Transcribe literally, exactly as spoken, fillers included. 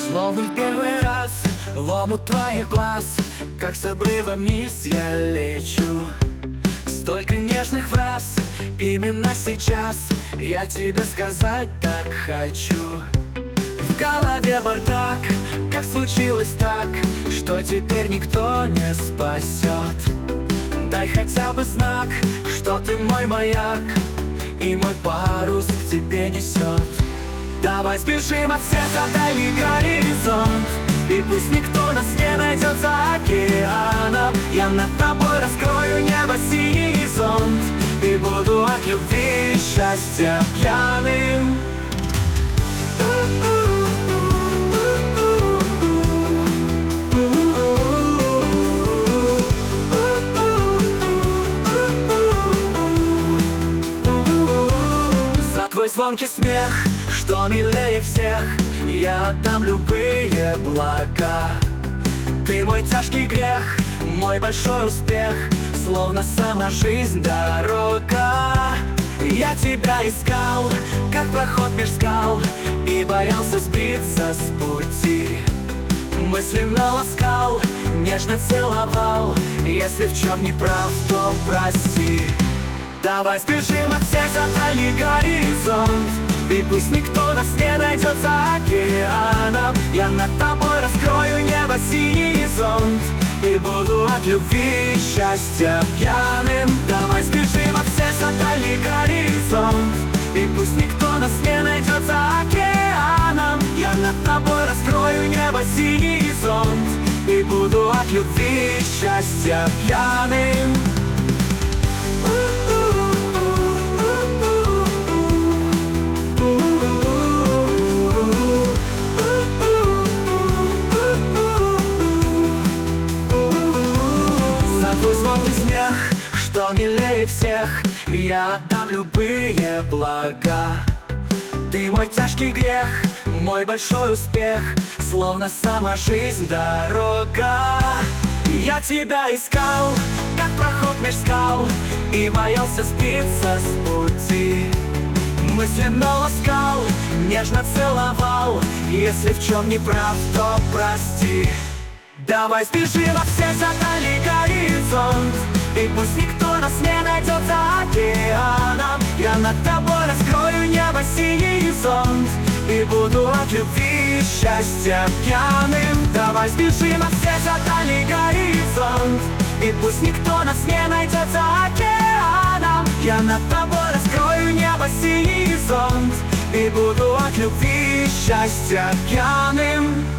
Словно в первый раз в омут твоих глаз, как с обрыва вниз я лечу. Столько нежных фраз, именно сейчас я тебе сказать так хочу. В голове бардак, как случилось так, что теперь никто не спасет. Дай хотя бы знак, что ты мой маяк, и мой парус к тебе несет. Давай сбежим от света, дальний горизонт, и пусть никто нас не найдет за океаном. Я над тобой раскрою небо, синий зонт, и буду от любви и счастья пьяным. За твой звонкий смех, что милее всех, я отдам любые блага. Ты мой тяжкий грех, мой большой успех, словно сама жизнь дорога. Я тебя искал, как проход меж скал, и боялся сбиться с пути. Мысленно ласкал, нежно целовал, если в чем не прав, то прости. Давай сбежим от всех за дальний горизонт, и пусть никто нас не найдет за океаном. Я над тобой раскрою небо, синий зонт, и буду от любви и счастья пьяным. Давай сбежим от всех за дальний горизонт, и пусть никто нас не найдет за океаном. Я над тобой раскрою небо, синий зонт, и буду от любви и счастья пьяным. Твой звонкий смех, что милее всех, я отдам любые блага. Ты мой тяжкий грех, мой большой успех, словно сама жизнь дорога. Я тебя искал, как проход меж скал, и боялся сбиться с пути. Мысленно ласкал, нежно целовал, если в чем не прав, то прости. Давай сбежим от всех за дальний горизонт, и пусть никто нас не найдет за океаном. Я над тобой раскрою небо, синий зонт, и буду от любви и счастья пьяным. Давай сбежим от всех за дальний горизонт, и пусть никто нас не найдет за океаном. Я над тобой раскрою небо, синий зонт, и буду от любви и счастья пьяным.